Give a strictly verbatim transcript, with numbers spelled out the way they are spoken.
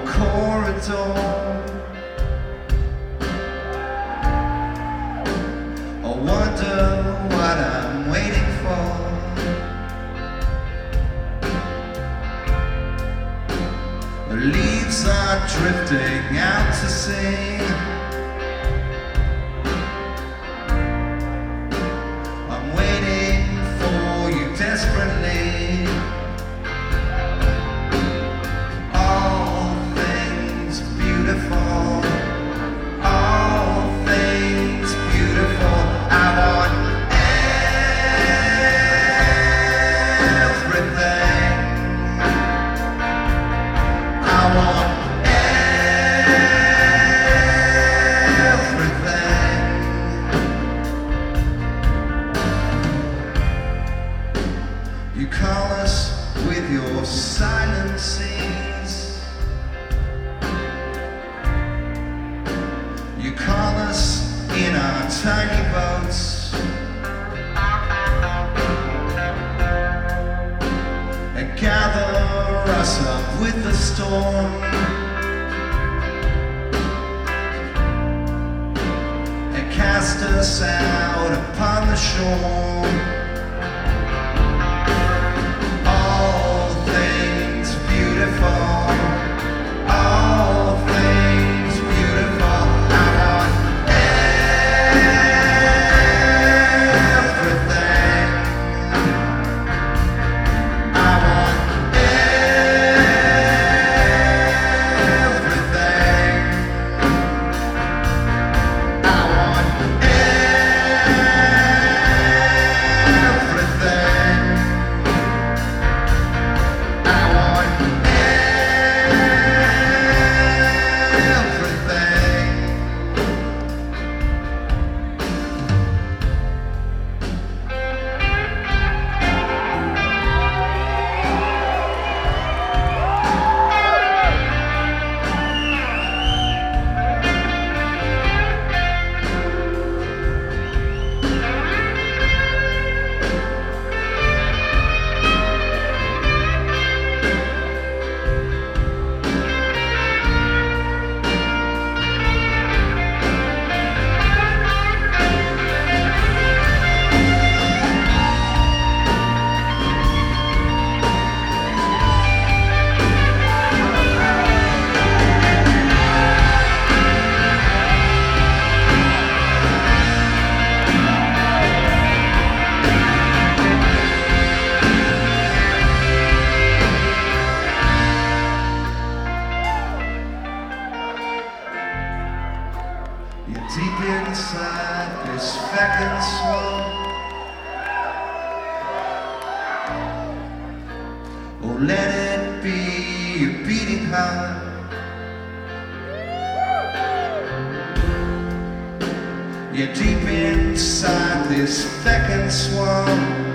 corridor. I wonder what I'm waiting for. The leaves are drifting out to sea. I'm waiting for you desperately. All things beautiful, all things beautiful. I want everything. I want everything. You call us with your silent seas. You call us in our tiny boats and gather us up with the storm and cast us out upon the shore. All things beautiful, all things beautiful. I want everything. I want everything. I want everything. I want everything. You're deep inside this feckin' swamp. Oh, let it be a beating heart. You're deep inside this feckin' swamp.